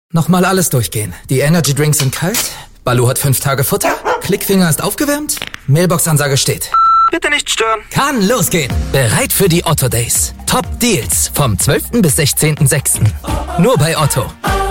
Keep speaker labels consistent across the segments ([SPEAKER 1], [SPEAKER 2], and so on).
[SPEAKER 1] Nochmal alles durchgehen. Die Energy Drinks sind kalt, Balu hat 5 Tage Futter, Klickfinger ist aufgewärmt, Mailbox-Ansage steht.
[SPEAKER 2] Bitte nicht stören.
[SPEAKER 1] Kann losgehen. Bereit für die Otto Days. Top Deals vom 12. bis 16.06. Nur bei Otto.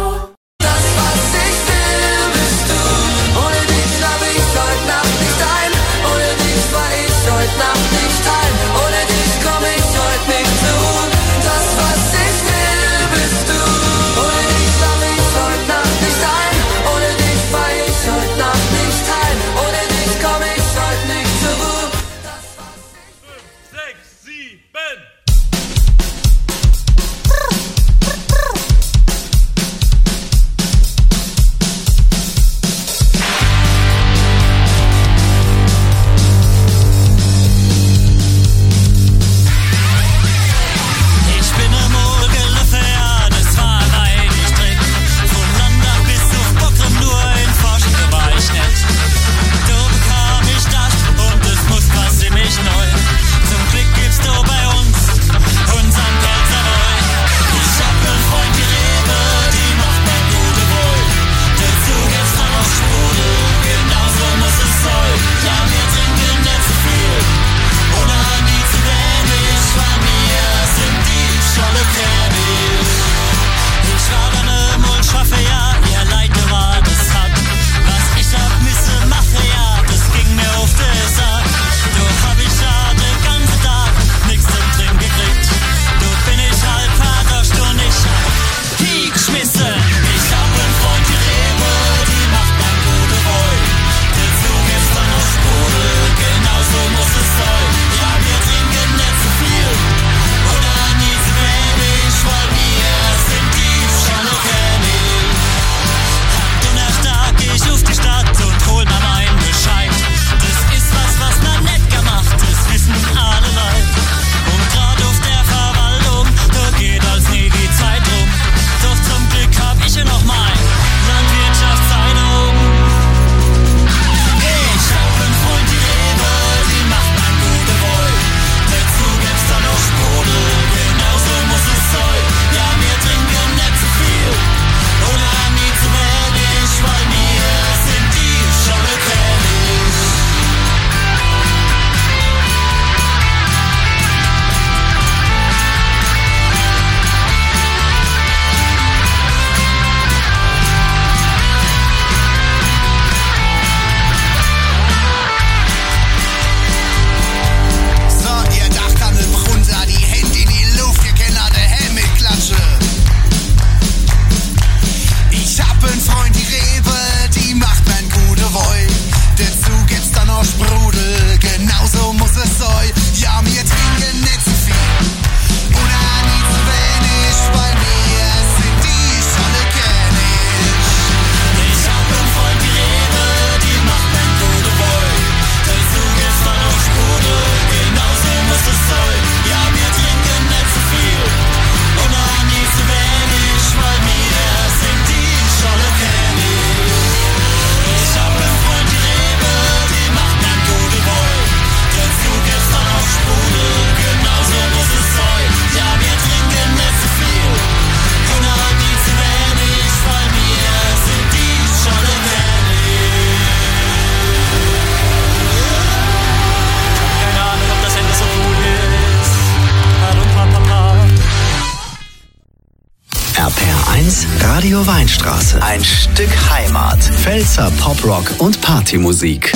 [SPEAKER 3] Radio Weinstraße. Ein Stück Heimat. Pfälzer Poprock und Partymusik.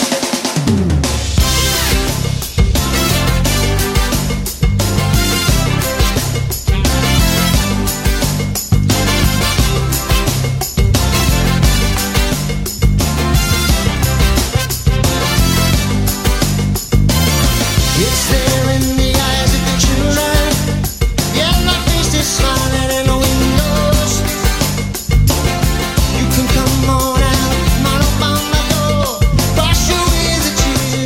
[SPEAKER 4] You can come on out, man, up on my door. Wash away the tears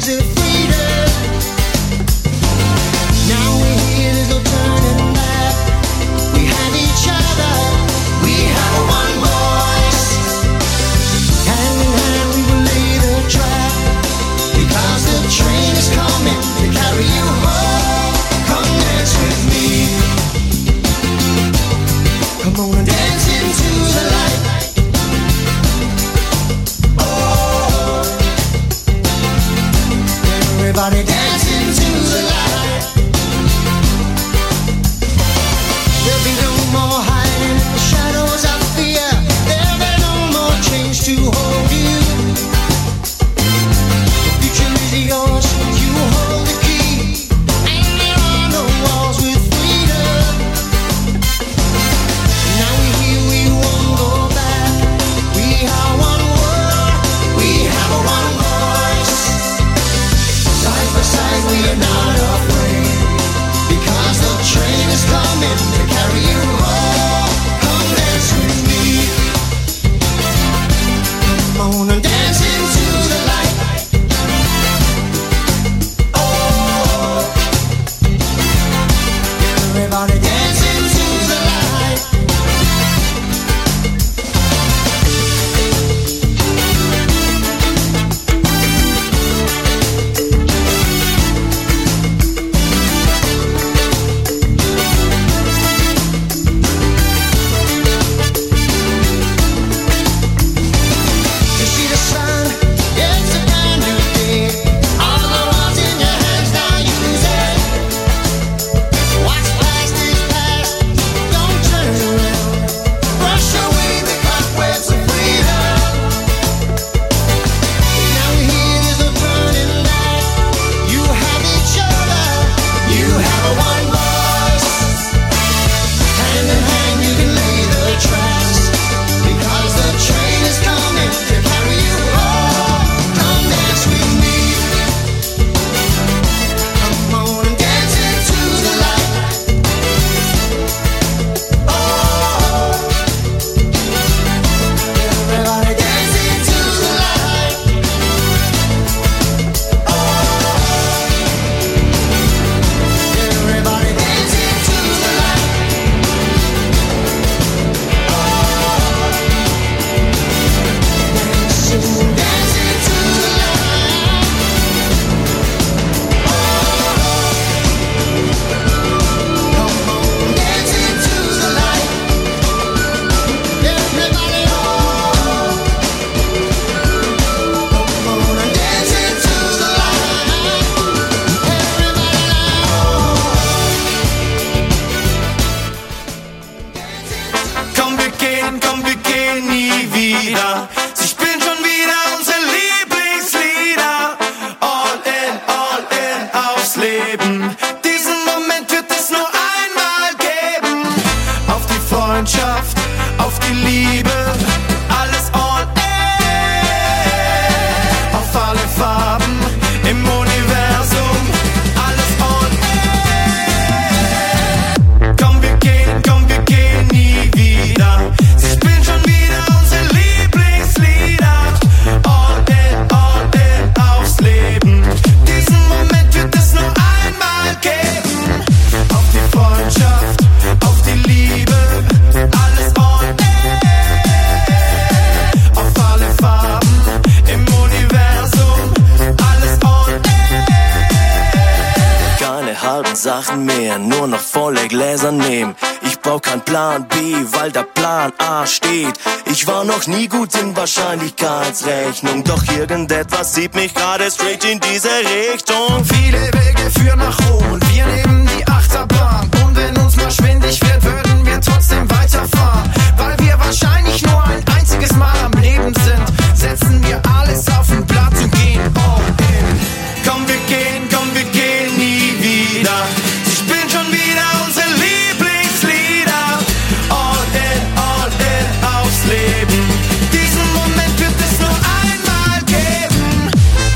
[SPEAKER 2] Sachen mehr, nur noch volle Gläser nehmen. Ich brauch keinen Plan B, weil der Plan A steht. Ich war noch nie gut in Wahrscheinlichkeitsrechnung, doch irgendetwas zieht mich gerade straight in diese Richtung.
[SPEAKER 4] Viele Wege führen nach Rom und wir nehmen die Achterbahn. Und wenn uns mal schwindig wird, würden wir trotzdem weiterfahren. Weil wir wahrscheinlich nur ein einziges Mal am Leben sind, setzen wir alles auf den Platz und gehen all in. Komm, wir gehen nie wieder. Sie spielen schon wieder unsere Lieblingslieder. All in, aufs Leben. Diesen Moment wird es nur einmal geben.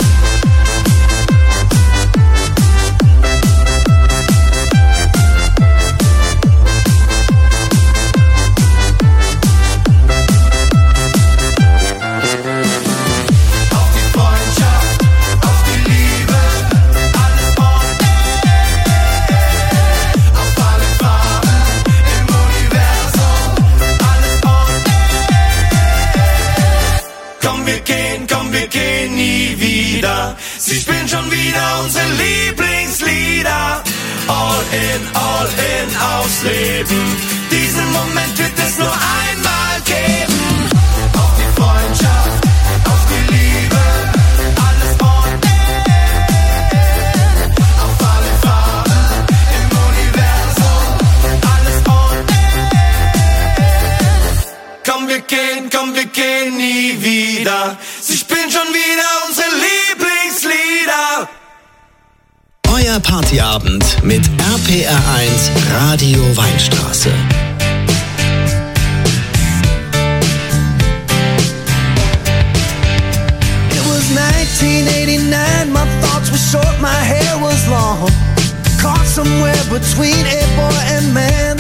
[SPEAKER 4] Auf die Freundschaft, auf die Liebe, alles on air. Auf alle Farben im Universum, alles on air. Komm, wir gehen nie wieder. Sie spielen schon wieder unsere Lieblingslieder. All in, aufs Leben. Diesen Moment wird es nur einmal geben. Auf die Freundschaft, auf die Liebe, alles on air. Auf alle Farben im Universum, alles on air. Komm, wir gehen nie wieder. Sie spielen schon wieder unsere Lieblingslieder.
[SPEAKER 3] Euer Partyabend mit RPR1 Radio Weinstraße.
[SPEAKER 4] It was 1989, my thoughts were short, my hair was long. Caught somewhere between a boy and man.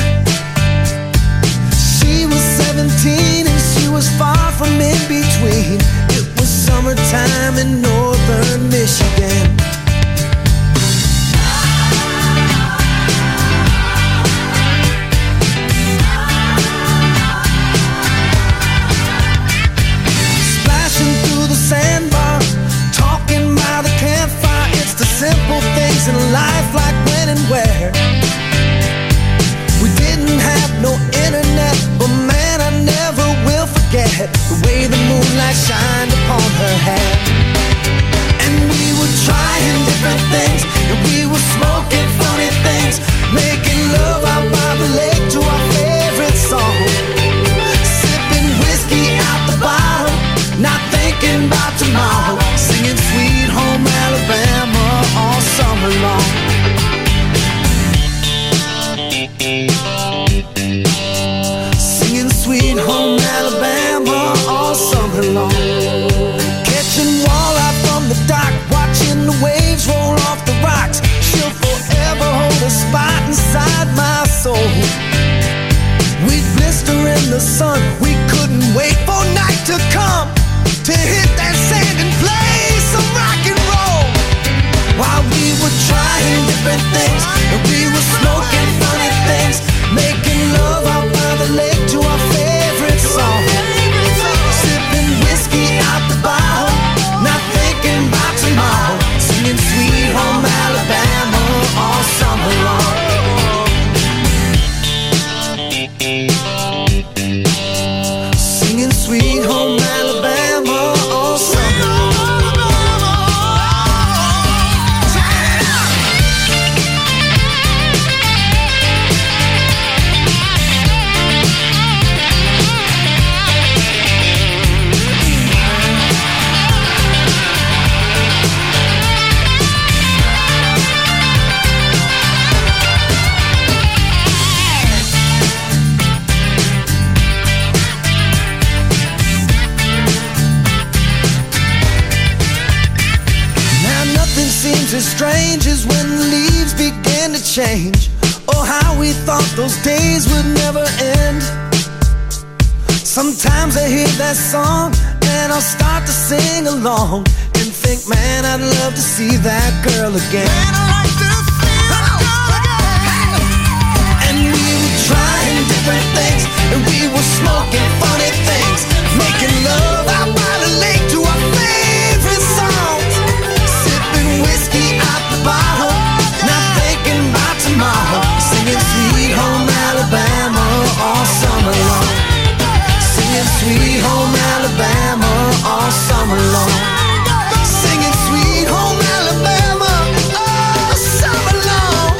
[SPEAKER 4] She was 17 and she was far from in between. It was summertime in northern Michigan. Splashing through the sandbar, talking by the campfire. It's the simple things in life, like when and where. We didn't have no internet, but man, I never will forget the way the moonlight shined upon her hair. And we were trying different things, and we were smoking funny things, making love out by the lake to our favorite song. Sipping whiskey out the bottle, not thinking about tomorrow, singing Sweet Home Alabama all summer long. Singing Sweet Home Alabama all summer long. Catching walleye from the dock, watching the waves roll off the rocks. She'll forever hold a spot inside my soul. We'd blister in the sun, we couldn't wait for night to come to hit that sand and play some rock and roll. While we were trying different things, and we were smoking funny things, making love out by the lake to our favorite song. Sipping whiskey out the bottle, not thinking about tomorrow, singing Sweet Home Alabama all summer long. Singing Sweet Home Alabama all summer long. Seems as strange as when the leaves began to change. Oh, how we thought those days would never end. Sometimes I hear that song and I'll start to sing along and think, man, I'd love to see that girl again. Man, I like to see that girl again. And we were trying different things, and we were smoking funny things, making love out by the lake to our favorite songs. Whiskey out the bottle, not thinking about home Alabama all summer long. Singing sweet home Alabama all summer long.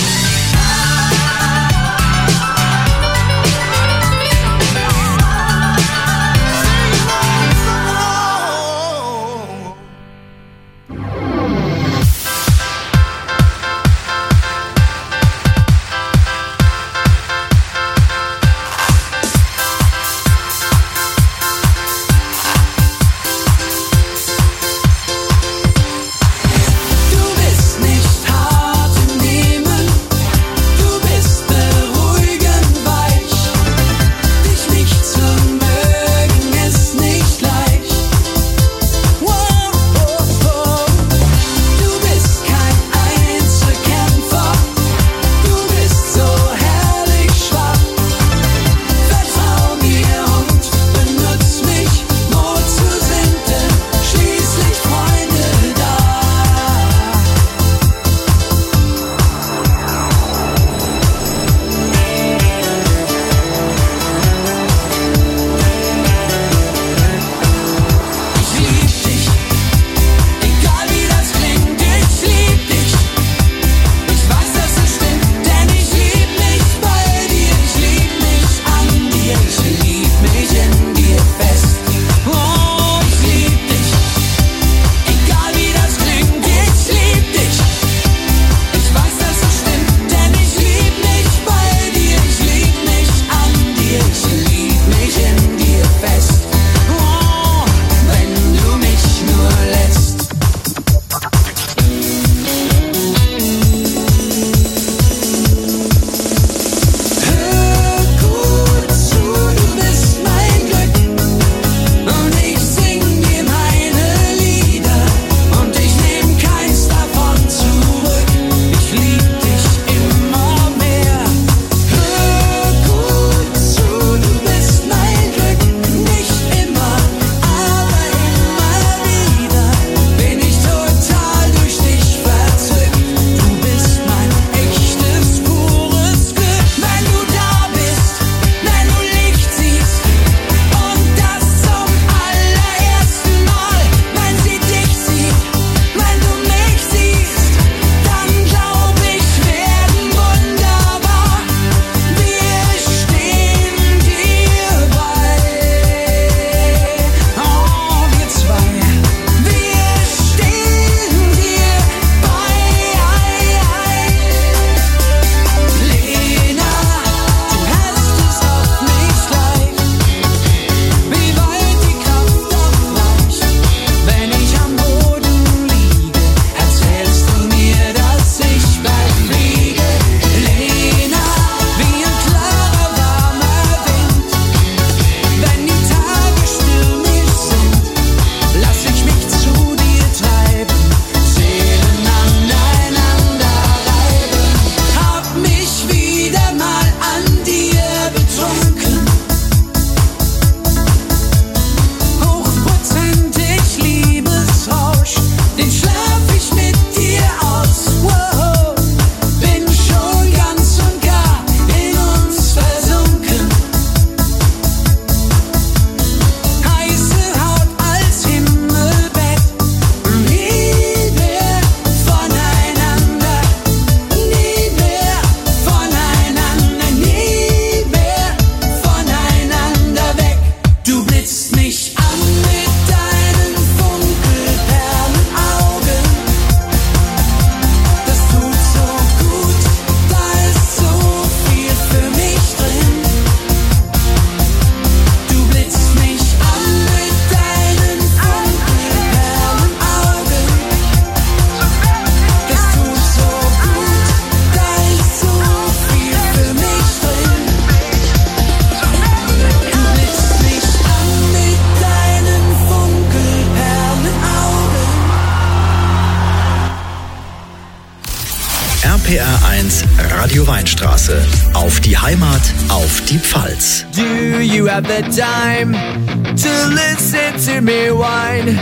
[SPEAKER 3] RPR1 Radio Weinstraße. Auf die Heimat, auf die Pfalz.
[SPEAKER 4] Do you have the time to listen to me whine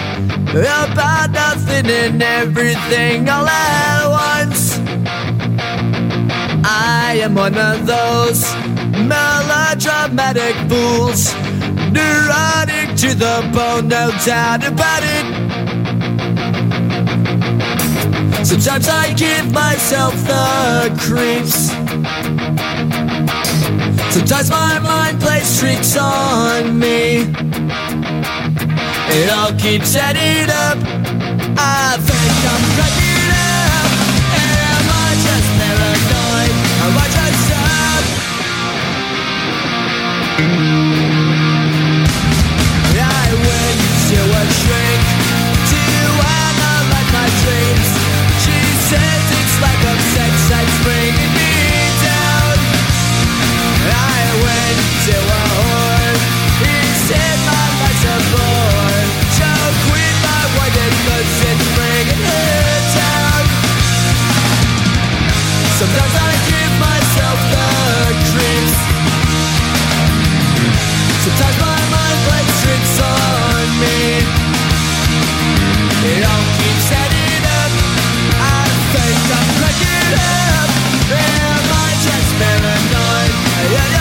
[SPEAKER 4] about nothing and everything all at once? I am one of those melodramatic fools, neurotic to the bone, no doubt about it. Sometimes I give myself the creeps. Sometimes my mind plays tricks on me. It all keeps adding up. I think I'm cracking up. Am I just paranoid? Am I just up? I went to a shrink to analyze my dreams. She says it's like a sex that's bringing me down. I went to a whore. He said my life's a bore. So quit my wife because it's bringing her down. Sometimes I give myself the creeps. Sometimes my mind plays tricks on me. It all keeps adding up. I think I'm cracking up. Am I just paranoid? Yeah.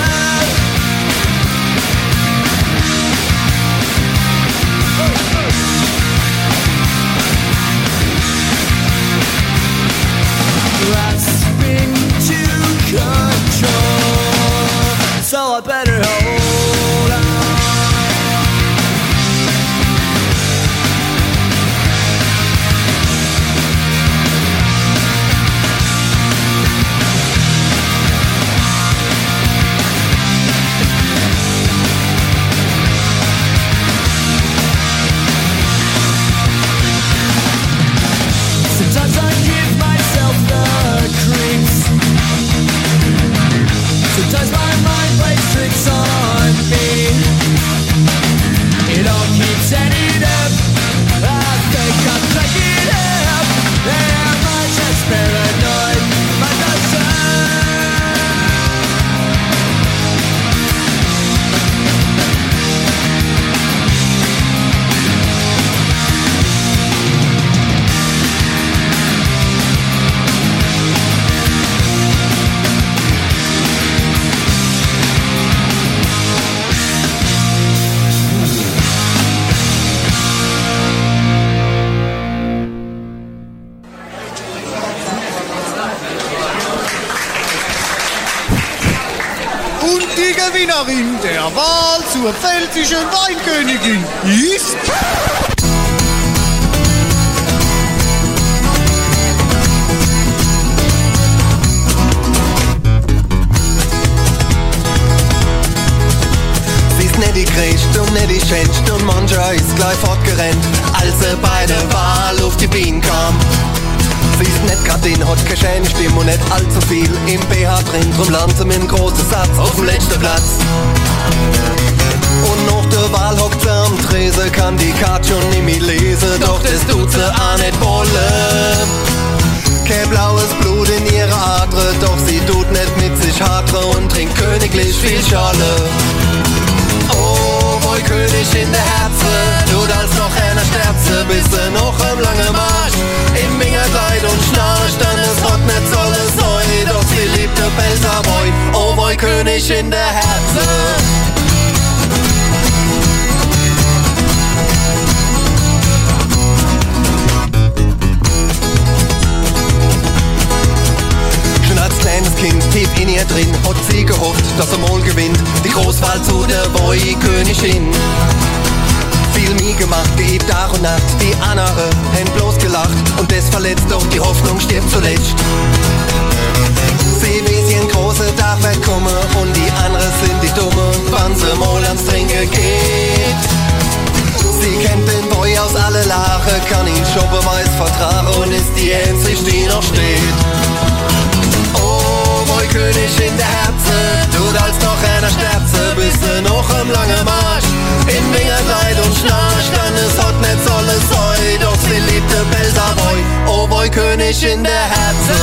[SPEAKER 4] Grasping to control, so I better hold on. Sometimes I give myself the creeps. Sometimes my mind plays tricks on me. It all keeps adding up. I think I'm cracking up. Am I just paranoid? Am I just
[SPEAKER 5] Und die Gewinnerin der Wahl zur pfälzischen Weinkönigin ist...
[SPEAKER 2] Sie ist nicht die Christ und nicht die Schätzt und mancher ist gleich fortgerannt, als sie bei der Wahl auf die Bienen kam. Sie ist nicht grad in, hat keine schöne Stimme und nicht allzu viel im BH drin, drum landet sie mit einem großen Satz auf dem letzten Platz. Und nach der Wahl hockt sie am Tresen, kann die Karte schon nicht mehr lesen, doch das tut sie auch nicht wollen. Kein blaues Blut in ihrer Adre, doch sie tut nicht mit sich hadre und trinkt königlich viel Schale. Oh, wo König in der Herze, tut als noch einer Sterze, bis sie noch am langen Marsch im Mingerkleid und schnarcht, dann es hat nicht solle sein, doch sie liebt der Pelzerboy. Oh, wo König in der Herze. Als kleines Kind tief in ihr drin hat sie gehofft, dass er mal gewinnt, die Großwahl zu der Boy-Königin. Viel nie gemacht, geübt Tag und Nacht, die andere haben bloß gelacht und das verletzt, doch die Hoffnung stirbt zuletzt. Sie weiß, ihren großen Tag wird kommen und die anderen sind die Dumme, wann sie mal ans Trinken geht. Sie kennt den Boy aus alle Lache, kann ihn schon Beweis vertragen und ist die einzige, die noch steht. Oh, Boy König in der Herze, tut als noch einer Sterze, bis sie noch am langen Marsch in Wingerkleid und schnarcht, dann es hat nicht solle sein, doch sie liebt den Pelzerboy. Oh, Boy König in der Herze.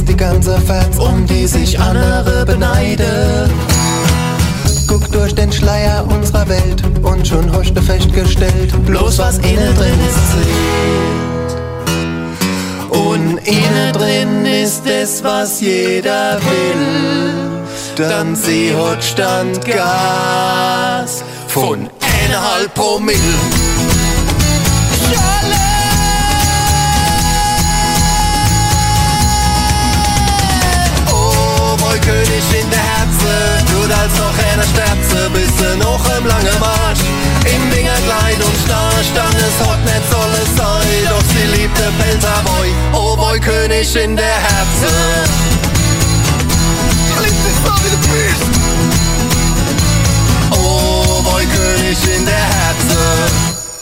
[SPEAKER 6] ist die ganze Fans, um die sich andere beneiden. Guck durch den Schleier unserer Welt und schon hast du festgestellt, bloß was innen drin ist, zählt. Und innen drin ist es, was jeder will. Dann sie hat Standgas von 1,5 Promille. Oh, boy, König in der Herze, tut als noch einer Sterze, bist du noch im langen Marsch. Im Wingerkleid und Starsch, dann es hat nicht soll es sein, doch sie liebt den Pelzerboy. Oh, boy, König in der Herze. Oh, boy, König in der Herze.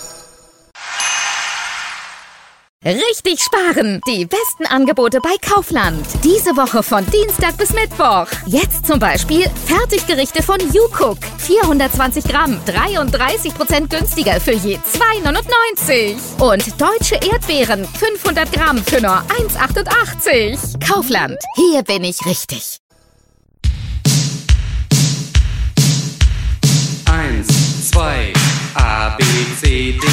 [SPEAKER 7] Richtig sparen! Die besten Angebote bei Kaufland. Diese Woche von Dienstag bis Mittwoch. Jetzt zum Beispiel Fertiggerichte von YouCook. 420 Gramm, 33% günstiger für je 2,99. Und deutsche Erdbeeren, 500 Gramm für nur 1,88. Kaufland, hier bin ich richtig.
[SPEAKER 8] 1, 2, A, B, C, D.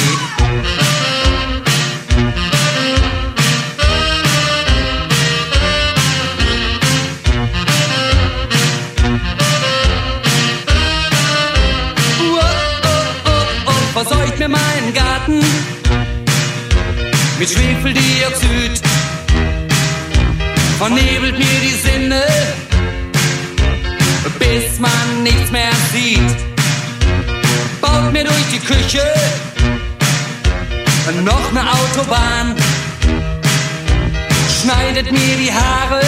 [SPEAKER 8] Verseucht mir meinen Garten mit Schwefeldioxid, vernebelt mir die Sinne, bis man nichts mehr sieht. Baut mir durch die Küche noch eine Autobahn, schneidet mir die Haare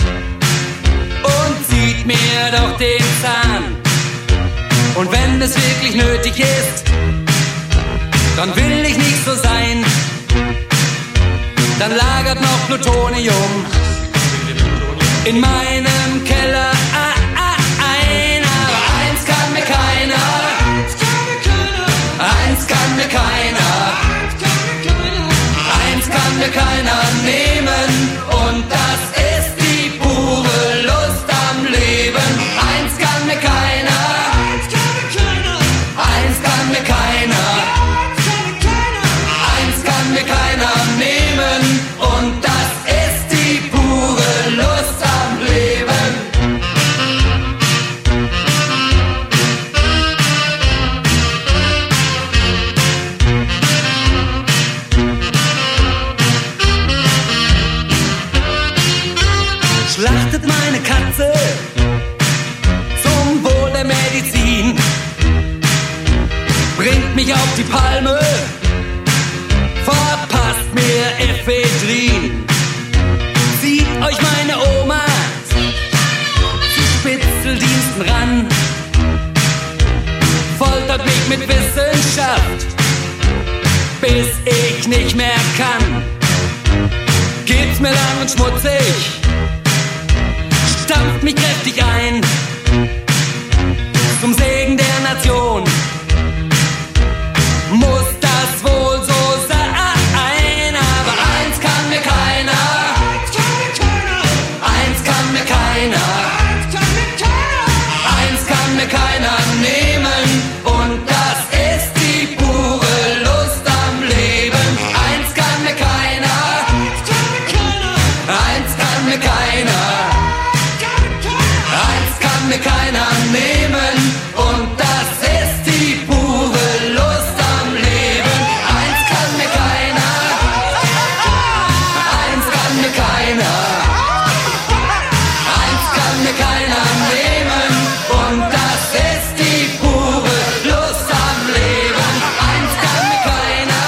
[SPEAKER 8] und zieht mir doch den Zahn. Und wenn es wirklich nötig ist, dann will ich nicht so sein. Dann lagert noch Plutonium in meinem Keller ein. Aber eins kann mir keiner, eins kann mir keiner, eins kann mir keiner nehmen. Und das ist die pure Lust am Leben. Eins kann mir keiner, eins kann mir keiner, eins kann mir keiner nehmen. Und das ist die pure Lust am Leben. Schlachtet meine Katze zum Wohl der Medizin, bringt mich auf die Palme, verpasst mir Ephedrin. Zieht euch meine Oma zu Spitzeldiensten ran, foltert mich mit Wissenschaft, bis ich nicht mehr kann. Gibt's mir lang und schmutzig, stampft mich kräftig ein, zum Segen der Nation. Muss das wohl so sein, aber eins kann mir keiner, eins kann mir keiner, eins kann mir keiner nehmen. Und das ist die pure Lust am Leben. Eins kann mir keiner, eins kann mir keiner, eins kann mir keiner nehmen. Und das ist die pure Lust am Leben. Eins kann mir keiner, eins kann mir keiner, eins kann mir keiner nehmen. Und das ist die pure Lust am Leben. Eins kann mir keiner,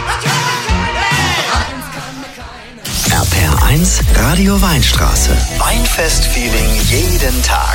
[SPEAKER 8] eins kann mir keiner.
[SPEAKER 3] RPR1 Radio Weinstraße. Weinfest-Feeling jeden Tag.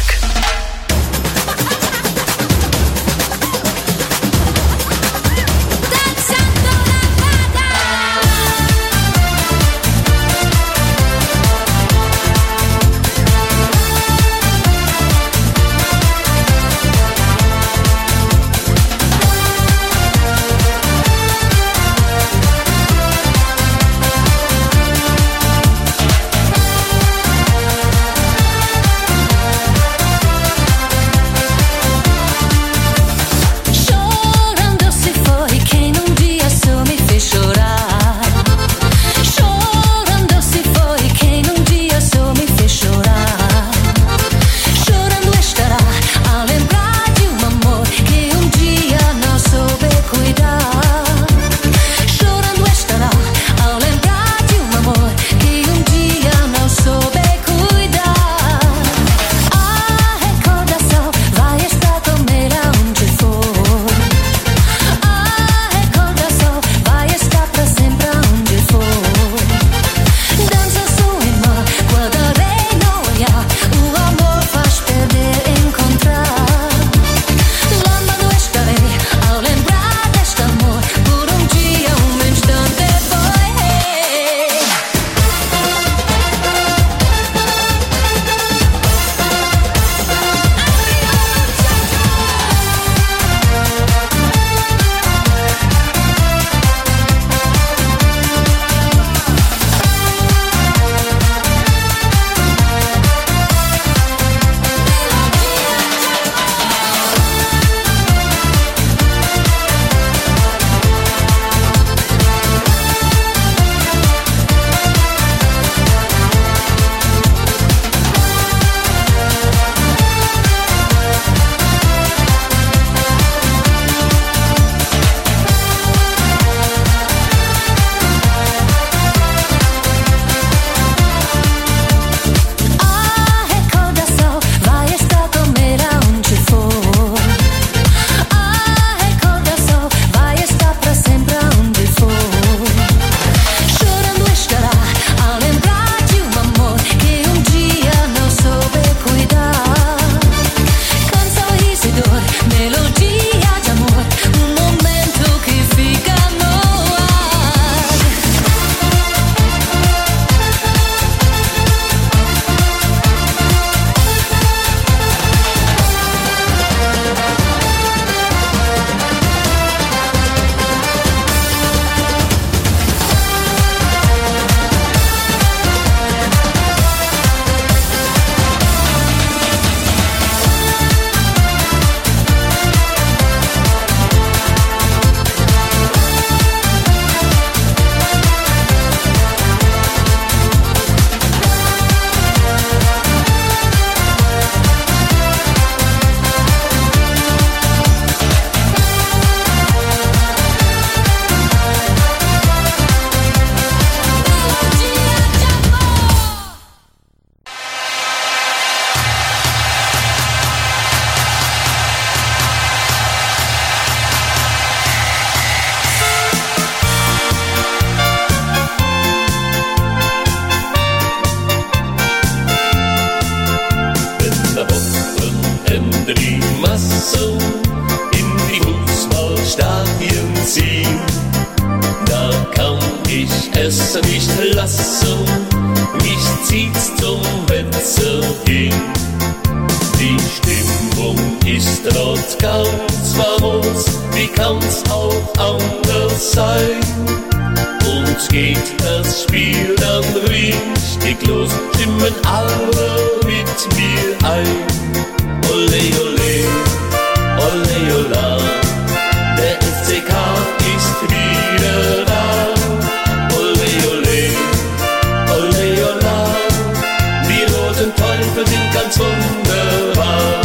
[SPEAKER 9] Stadien ziehen. Da kann ich es nicht lassen, mich zieht's zum Fenster hin. Die Stimmung ist dort ganz famos, wie kann's auch anders sein? Und geht das Spiel dann richtig los, stimmen alle mit mir ein. Ole, ole, ole, ola, der FCK ist wieder da. Ole, ole, ole, ola, die roten Teufel sind ganz wunderbar.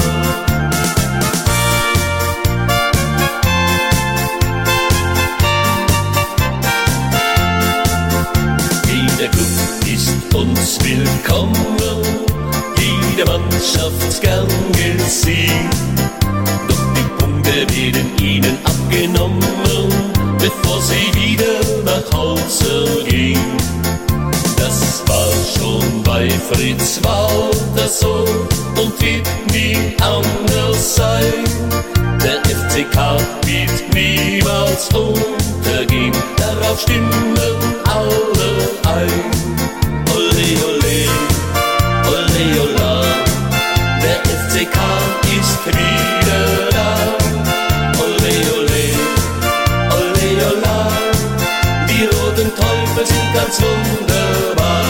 [SPEAKER 9] Jeder Club ist uns willkommen, jede Mannschaft gern gesehen. Doch die Punkte werden ihnen abgenommen, bevor sie wieder nach Hause gehen. Das war schon bei Fritz Walter so und wird nie anders sein. Der FCK wird niemals untergehen, darauf stimmen alle ein. Ole, ole, ole, ola, der FCK ist wieder da. Ole, ole, ole, ola, die roten Teufel sind ganz wunderbar.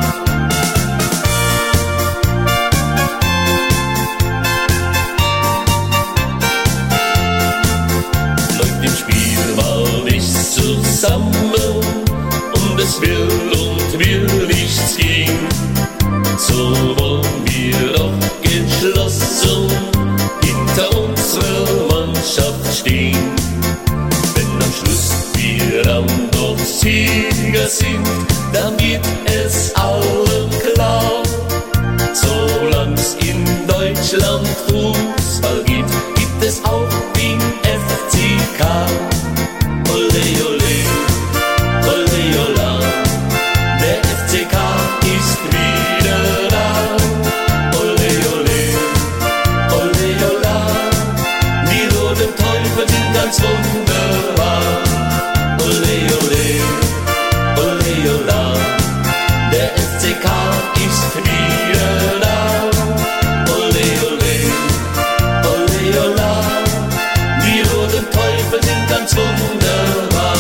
[SPEAKER 9] Läuft im Spiel mal nichts zusammen und es will nichts gehen, so wollen wir doch geschlossen hinter unserer Mannschaft stehen. Wenn am Schluss wir dann doch Sieger sind, dann wird es allen klar. Solang's in Deutschland Fußball geht, gibt es auch den FCK. Ole, ole, ole, ola, der FCK ist wieder da. Ole, ole, ole, ola, die roten Teufel sind ganz wunderbar. Ole, ole, ole, ola, der FCK ist wieder da. Ole, ole, ole, ola, die roten Teufel sind ganz wunderbar.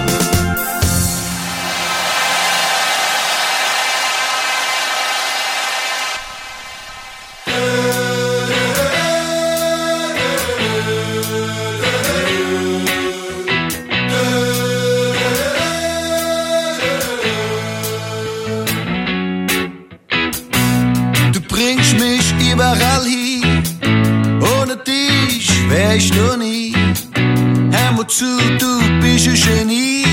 [SPEAKER 4] Du bringst mich überall hin, ohne dich wär ich noch nie. Hör mal zu, du bist ein Genie.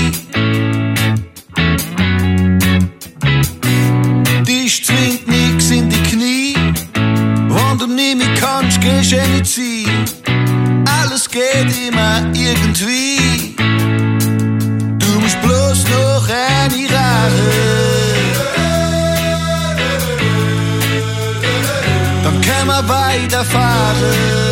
[SPEAKER 4] Dich zwingt nix in die Knie, wenn du nicht mehr kannst, gehst du nicht ziehen. Alles geht immer irgendwie. Du musst bloß noch eine Rache, dann können wir weiterfahren.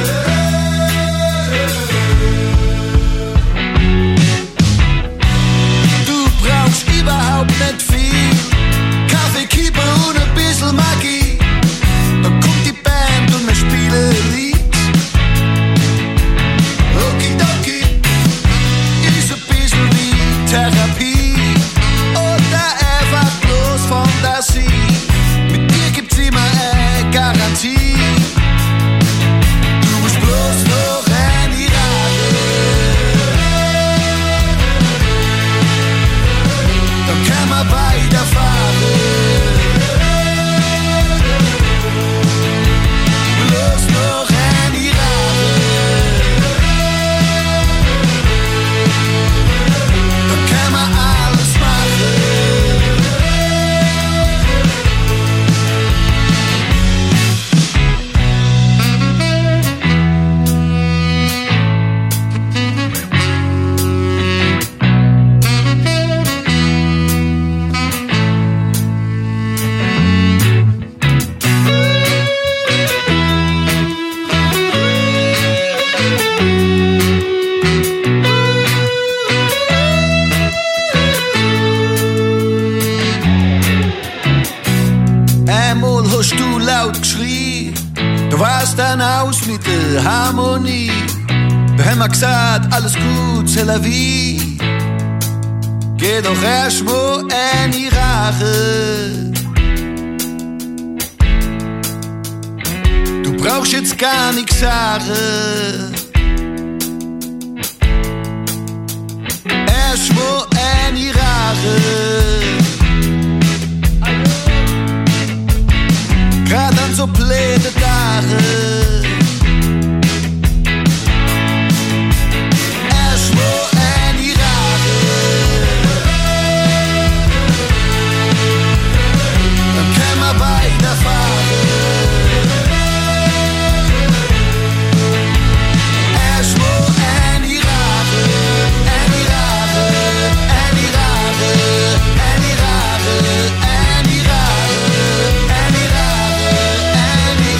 [SPEAKER 4] Du brauchst überhaupt nicht viel, Kaffee, Kippe und ein bisschen Magie. Dann kommt die Band und wir spielen ein Lied. Okidoki, ist ein bisschen wie Therapie oder einfach bloß Fantasie. Mit dir gibt's immer eine Garantie. absolute Harmonie. Wir haben gesagt, alles gut, Tel Aviv. Geh doch erst mal in die Rache. Du brauchst jetzt gar nichts sagen. Erst mal in die Rache. Grad an so blöde Tage. Erst mal in die Rache. Dann können wir weiterfahren. Erst mal in die Rache. In die Rache. In die Rache. In die Rache. In die Rache. In die Rache. In die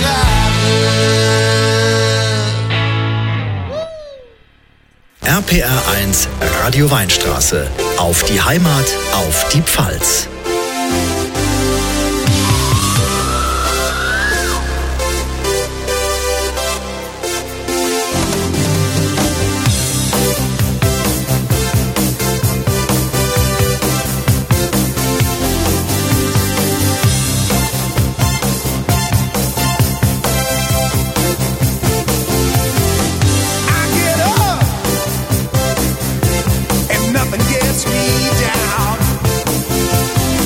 [SPEAKER 4] Rache.
[SPEAKER 3] RPR 1 Radio Weinstraße. Auf die Heimat, auf die Pfalz.
[SPEAKER 4] Nothing gets me down.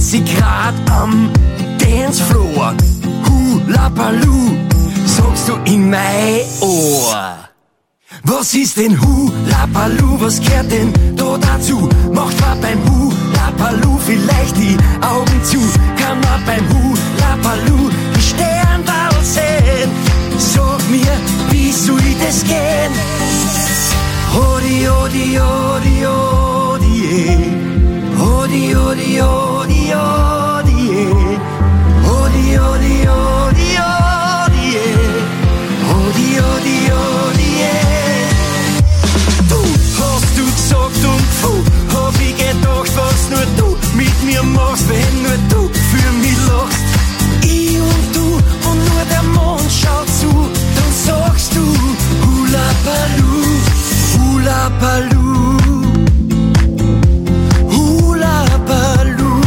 [SPEAKER 10] sie grad am Dancefloor. Hula Baloo, sagst du in mein Ohr. Was ist denn Hula Baloo, was gehört denn da dazu? Macht man beim Hula Baloo vielleicht die Augen zu? Kann man beim Hula Baloo die Sternwald sehen? Sag mir, wie soll das gehen? Hodi, hodi, hodi, hodi, hodi, hodi, hodi, hodi, hodi, hodi, hodi, hodi, hodi, hodi, Du hast du gesagt und hab ich gedacht, was nur du mit mir machst, wenn nur du für mich lachst. Ich und du und nur der Mond schaut zu, dann sagst du Hula Baloo, Hula Baloo, Hula Baloo.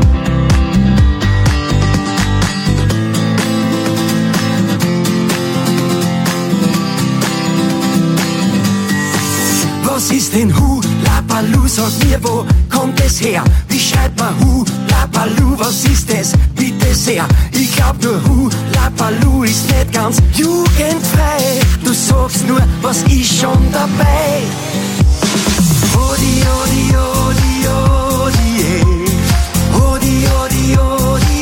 [SPEAKER 10] Was ist denn Hula Baloo? Sag mir, wo kommt es her? Wie schreibt man Hula Baloo? Was ist es? Bitte sehr. Ich glaub nur Hula Baloo ist nicht ganz jugendfrei. Du sagst nur, was ist schon dabei? Hodi, hodi, hodi, hodi, hodi, hodi, hodi,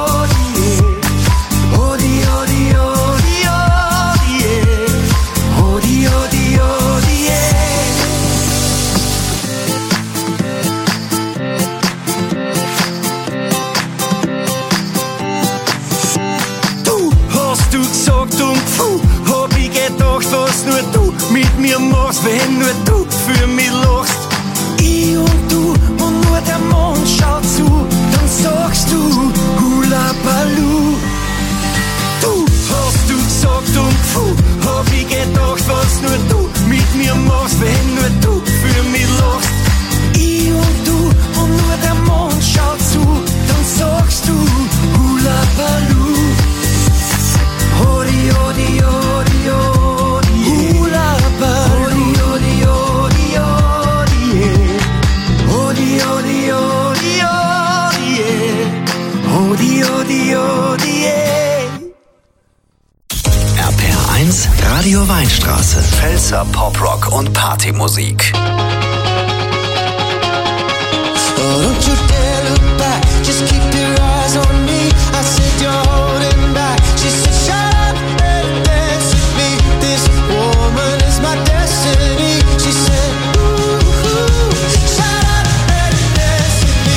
[SPEAKER 10] hodi, hodi, hodi, hodi, hodi, hodi, hodi, Du hast du gesagt und hab ich gedacht, was nur du mit mir machst, wenn nur du für mich lachst. Ich und du und nur der Mond schaut zu, dann sagst du Hula Baloo. Du hast du gesagt und hab ich gedacht, was nur du mit mir machst, wenn nur du für mich lachst. Ich und du und nur der Mond schaut zu, dann sagst du Hula Baloo. Hodi, hodi, hodi, hodi, Hula Baloo. Hodi, hodi, hodi, hodi, hodi, hodi, hodi, hodi, hodi,
[SPEAKER 3] RPR1 Radio Weinstraße. Pfälzer Poprock und Partymusik.
[SPEAKER 4] Don't you dare look back, just keep your eyes on me. I said you're holding back. She said shut up and dance with me. This woman is my destiny. She said ooh, shut up and dance with me.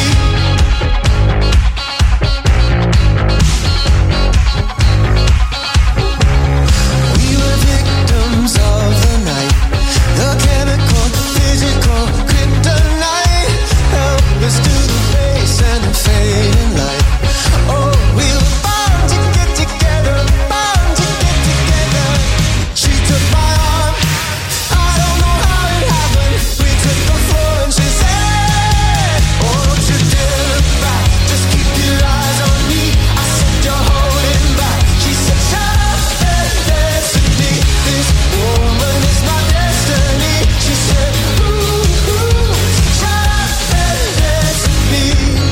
[SPEAKER 4] We were victims of the night, the chemical, physical, kryptonite. Help us to the face and the fading light. Oh, we were bound to get together, bound to get together. She took my arm, I don't know how it happened. We took the floor and she said, oh, don't you dare look back, just keep your eyes on me. I said you're holding back. She said shut up and dance with me. This woman is my destiny. She said ooh, shut up and dance with me.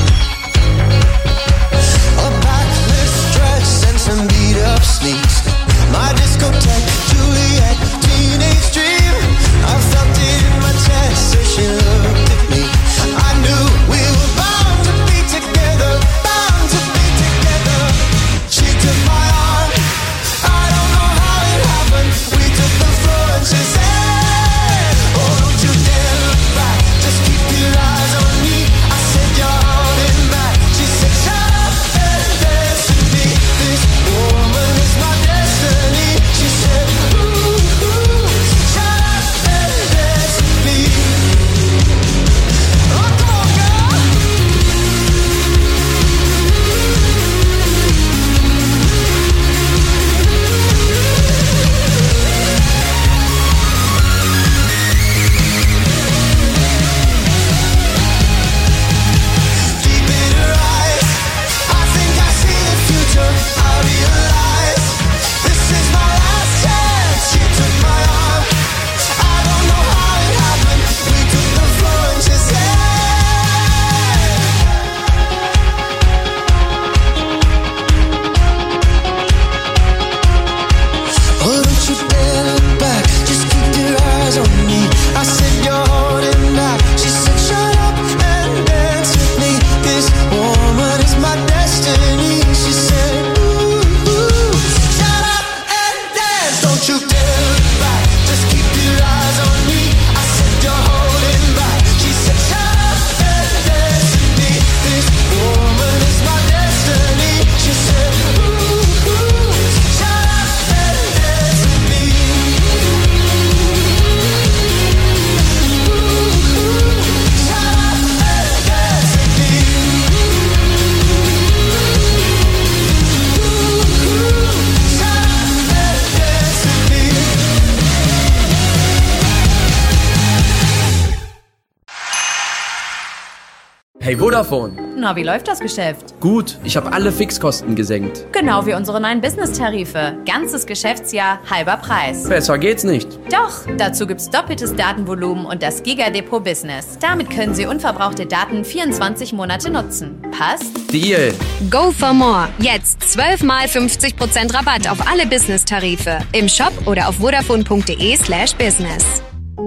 [SPEAKER 4] A backless dress and some beat up sneaks. My discotheque, Juliet, teenage dream. I felt it in my chest as she looked at me. I knew we were bound to be together, bound to be together. She took my arm, I don't know how it happened. We took the floor and she said, oh, don't you dare look back, just keep your eyes on me. I said you're holding back. She said shut up and dance with me. This woman is my destiny. She said ooh, shut up and dance with me. Oh, come on, girl. Deep in her eyes, I think I see the future. I realize this is my last chance. She took my arm, I don't know how it happened. We took the floor and she said,
[SPEAKER 11] Hey Vodafone.
[SPEAKER 12] Na, wie läuft das Geschäft?
[SPEAKER 11] Gut, ich habe alle Fixkosten gesenkt.
[SPEAKER 12] Genau wie unsere neuen Business-Tarife. Ganzes Geschäftsjahr, halber Preis.
[SPEAKER 11] Besser geht's nicht.
[SPEAKER 12] Doch, dazu gibt's doppeltes Datenvolumen und das Giga-Depot Business. Damit können Sie unverbrauchte Daten 24 Monate nutzen. Passt?
[SPEAKER 11] Deal.
[SPEAKER 13] Go for more. Jetzt 12 mal 50% Rabatt auf alle Business-Tarife. Im Shop oder auf vodafone.de/business.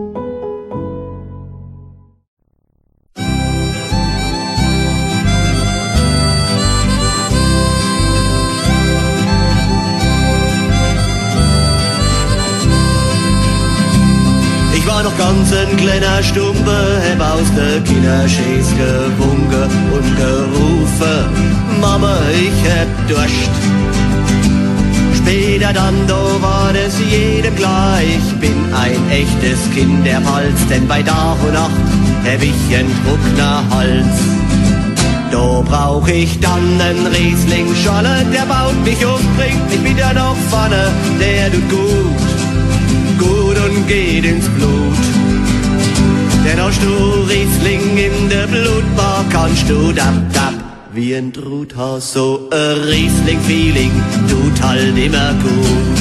[SPEAKER 6] War noch ganz ein kleiner Stumpe, hab aus der Kinderschäß gewunken und gerufen, Mama, ich hab Durst. Später dann, da war das jedem klar, ich bin ein echtes Kind der Pfalz, denn bei Tag und Nacht hab ich einen trockener Hals. Da brauch ich dann einen Riesling-Scholle, der baut mich um, bringt mich wieder nach vorne, der tut gut und geht ins Blut. Denn hast du Riesling in der Blutbar, kannst du dab wie ein Truthaus. So ein Riesling-Feeling tut halt immer gut.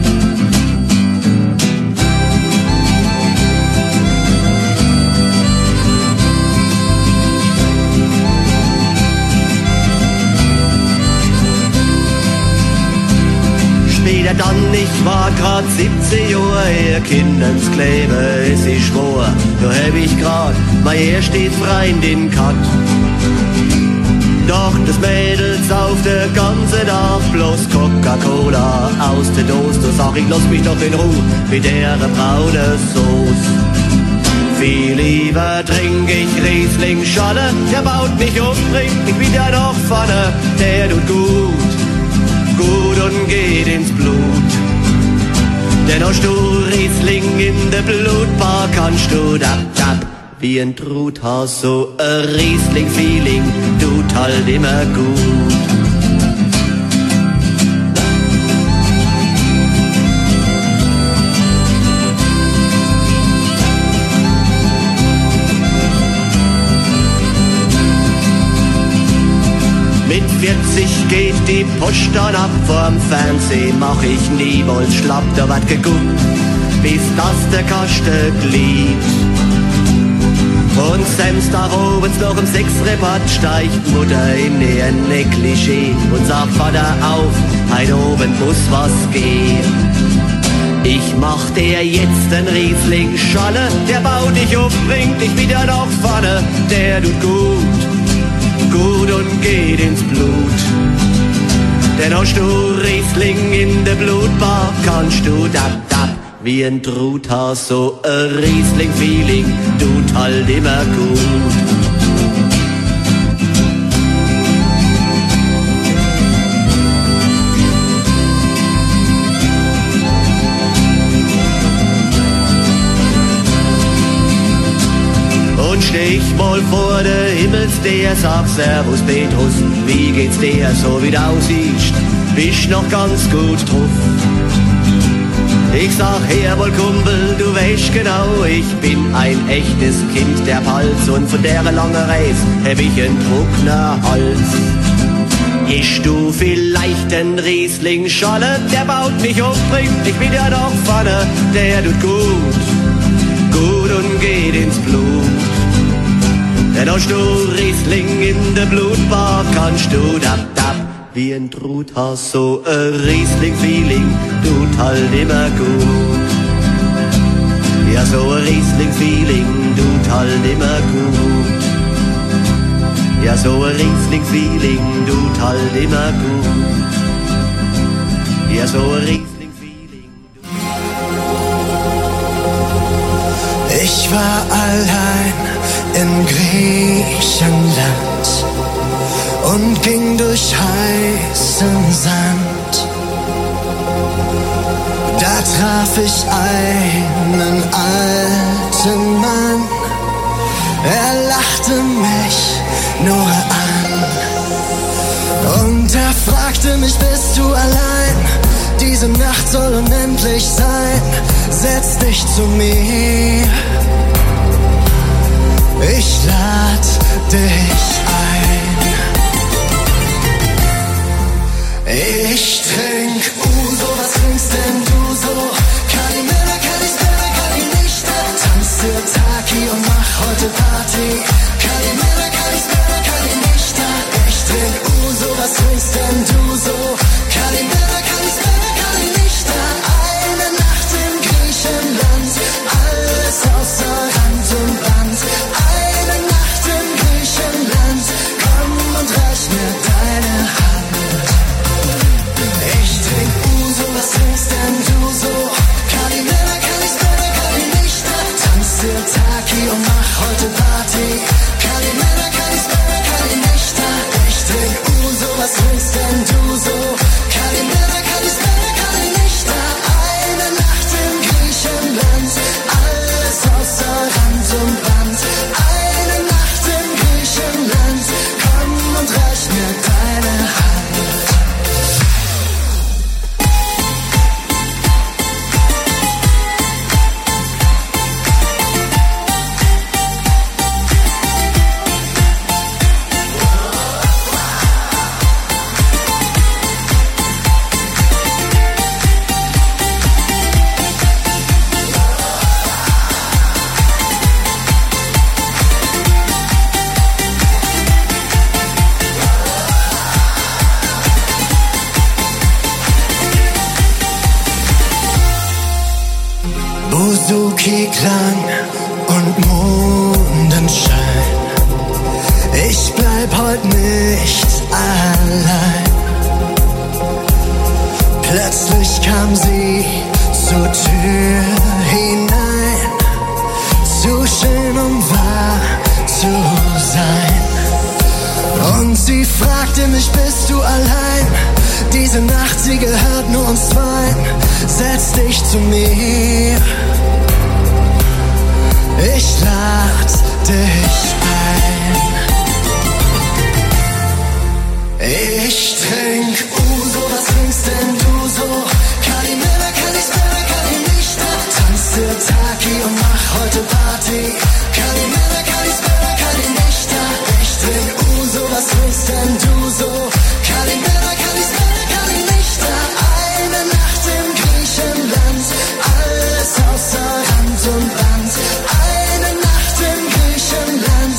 [SPEAKER 6] Später dann, ich war grad 17 Jahre, ihr Kindens Klebe ist ich schwor. Da hab ich grad meine erste Freundin gehabt. Doch das Mädel sauft der ganze Tag bloß Coca-Cola aus der Dose. Da sag ich, lass mich doch in Ruhe mit der braune Sauce. Viel lieber trink ich Riesling-Scholle, der baut mich um, bringt mich wieder nach vorne, der tut gut und geht ins Blut. Denn hast du Riesling in der Blutbar, kannst du dab wie ein Truthaus. So ein Riesling-Feeling tut halt immer gut. Mit 40 geht die Post dann ab, vorm Fernsehen mach ich niemals schlapp, da wird geguckt, bis das der Kasten gliebt. Und Samstag abends noch um 6 Repart steigt Mutter in ihr Negligé und sagt, Vater auf, heute oben muss was gehen. Ich mach dir jetzt einen Riesling-Scholle, der baut dich um, bringt dich wieder nach vorne, der tut gut und geht ins Blut. Denn hast du Riesling in der Blutbar, kannst du dab wie ein Truthaus. So ein Riesling-Feeling tut halt immer gut. Und steh ich mal vor der Himmelsder, sag Servus Petrus, wie geht's dir, so wie du aussiehst, bist noch ganz gut drauf. Ich sag, jawohl Kumpel, du weißt genau, ich bin ein echtes Kind der Pfalz und von der langen Reise hab ich einen trockener Hals. Isch du vielleicht ein Riesling-Scholle, der baut mich um, bringt mich wieder nach vorne, der tut gut und geht ins Blut. Denn hast du Riesling in der Blutbar, kannst du dab wie ein Truthaus. So ein Riesling-Feeling tut halt immer gut. Ja, so ein Riesling-Feeling tut halt immer gut. Ja, so ein Riesling-Feeling tut halt immer gut. Ja, so ein Riesling-Feeling.
[SPEAKER 4] Ich war allein in Griechenland und ging durch heißen Sand. Da traf ich einen alten Mann, er lachte mich nur an. Und er fragte mich, bist du allein? Diese Nacht soll unendlich sein, setz dich zu mir. Ich lad dich ein. Ich trink Uso, was trinkst denn du so? Kalimera, Kalispera, Kalinichta. Tanz für Taki und mach heute Party. Kalimera, Kalispera, Kalinichta. Ich trink Uso, was trinkst denn du so? Kalimera, Kalispera, Kalinichta. Eine Nacht in Griechenland, alles außer Rand und Band. Eine Nacht in Griechenland, komm und reich mir deine Hand. Ich trink Uso, was trinkst denn du so? Kalimera, Kalispera, Kalinichta. Tanz für Taki und mach heute Party. Kalimera, Kalispera, Kalinichta. Ich trink Uso, was trinkst denn du so? Kalimera, Kalispera, Kalinichta. Eine Nacht in Griechenland, alles außer Rand und Band. Eine Nacht in Griechenland, komm und reich mir deine Hand. Buzuki-Klang und Mondenschein. Ich bleib heut nicht allein. Plötzlich kam sie zur Tür hinein. Zu schön, um wahr zu sein. Und sie fragte mich, bist du allein? Diese Nacht, sie gehört nur uns zweien. Setz dich zu mir. Ich lad dich ein. Ich trink Uso, was trinkst denn du so? Kalimera, Kalispera, Kalinichta. Tanz für Taki und mach heute Party. Kalimera, Kalispera, Kalinichta. Ich trink Uso, was trinkst denn du so? Kalimera, Kalispera, Kalinichta. Eine Nacht in Griechenland, alles außer Rand und Band. Eine Nacht in Griechenland,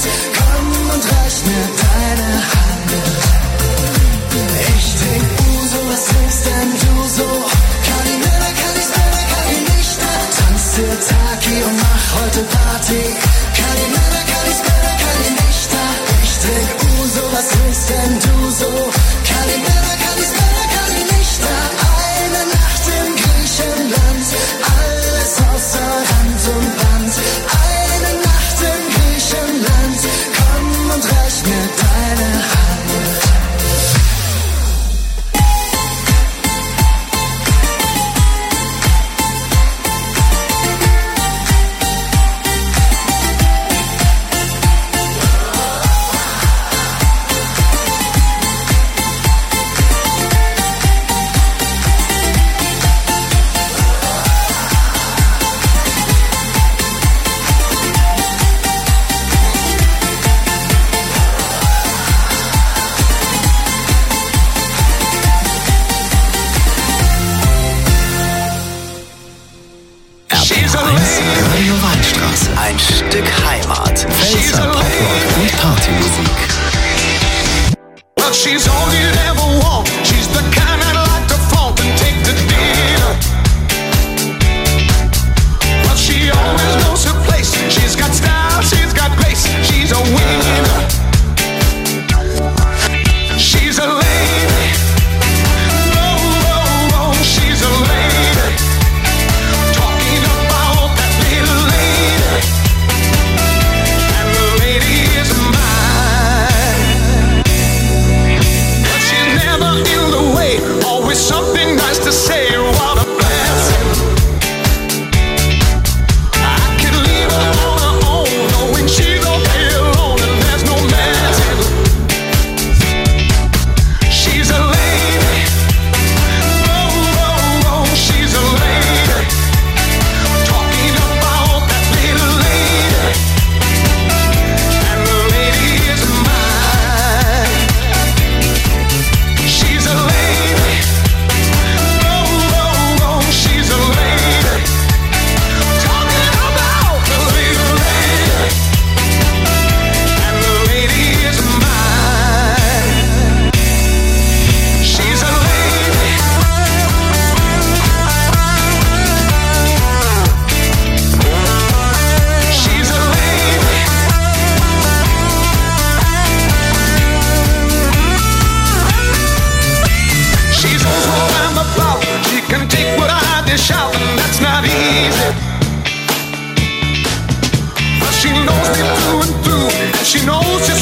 [SPEAKER 14] shouting, that's not easy. But she knows me through and through, and she knows just